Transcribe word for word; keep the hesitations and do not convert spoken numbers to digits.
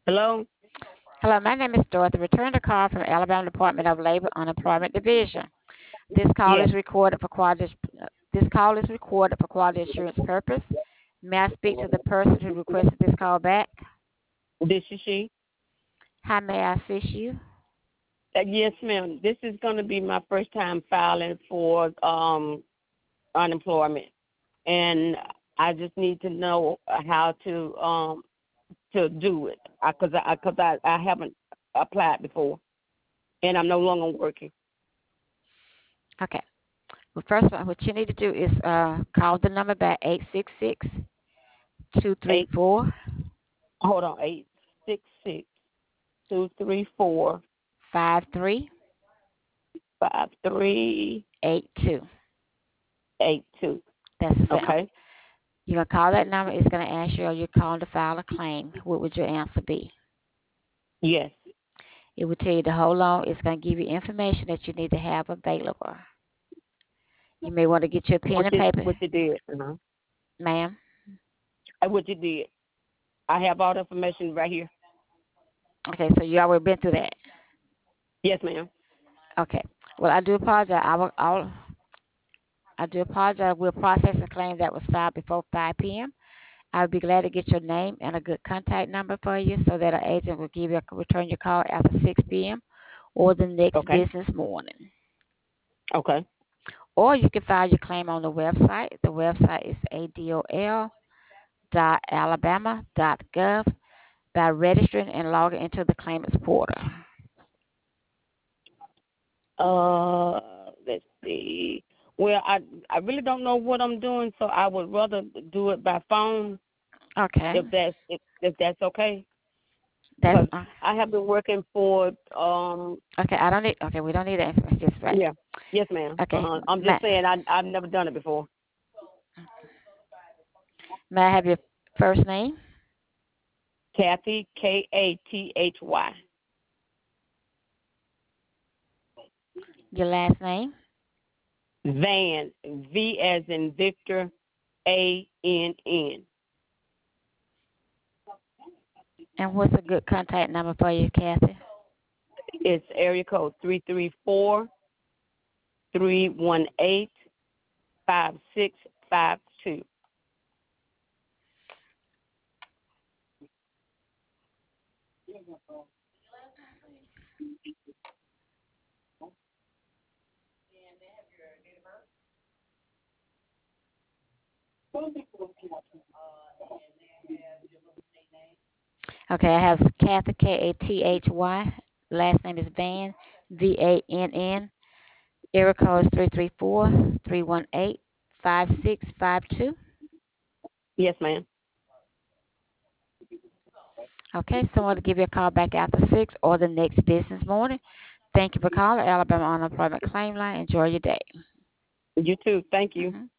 Hello? Hello, my name is Dorothy. Return the call from Alabama Department of Labor Unemployment Division. This call Yes. is recorded for quality. This call is recorded for quality assurance purpose. May I speak to the person who requested this call back? This is she. How may I assist you? Uh, yes, ma'am. This is going to be my first time filing for um unemployment, and I just need to know how to um to do it because I because I, 'cause I, I haven't applied before, and I'm no longer working. Okay. Well, first of all, what you need to do is uh, call the number back eight six six, two three Eight. four, Hold on. Eight six six two three four five three five three eight two. eight two. That's the same. Okay. You're going to call that number. It's going to ask you, are you calling to file a claim? What would your answer be? Yes. It will tell you to hold on. It's going to give you information that you need to have available. You may want to get your pen What and you paper, what you did? Uh-huh. ma'am. Uh, What you did? I have all the information right here. Okay, so you already been through that. Yes, ma'am. Okay. Well, I do apologize. I will. I'll, I do apologize. We'll process a claim that was filed before five p m I would be glad to get your name and a good contact number for you so that an agent will give you a, return your call after six p m or the next Okay. business morning. Okay. Or you can file your claim on the website. The website is A D O L dot alabama dot gov by registering and logging into the claimant's portal. Uh, let's see. Well, I I really don't know what I'm doing, so I would rather do it by phone Okay. if that's if, if that's okay. That's Because uh, I have been working for um okay. I don't need. Okay, we don't need that. It's just right. yeah. Yes, ma'am. Okay. Uh-huh. I'm May, just saying I I've never done it before. may I have your first name, Kathy, K A T H Y. your last name, Van, V as in Victor, A N N. and what's a good contact number for you, Kathy? It's area code three three four three one eight five six five two. Okay, I have Kathy, K A T H Y. Last name is Van, V A N N. Area code is three three four three one eight five six five two. Yes, ma'am. Okay, someone will give you a call back after six or the next business morning. Thank you for calling Alabama Unemployment Claim Line. Enjoy your day. You too. Thank you. Mhm.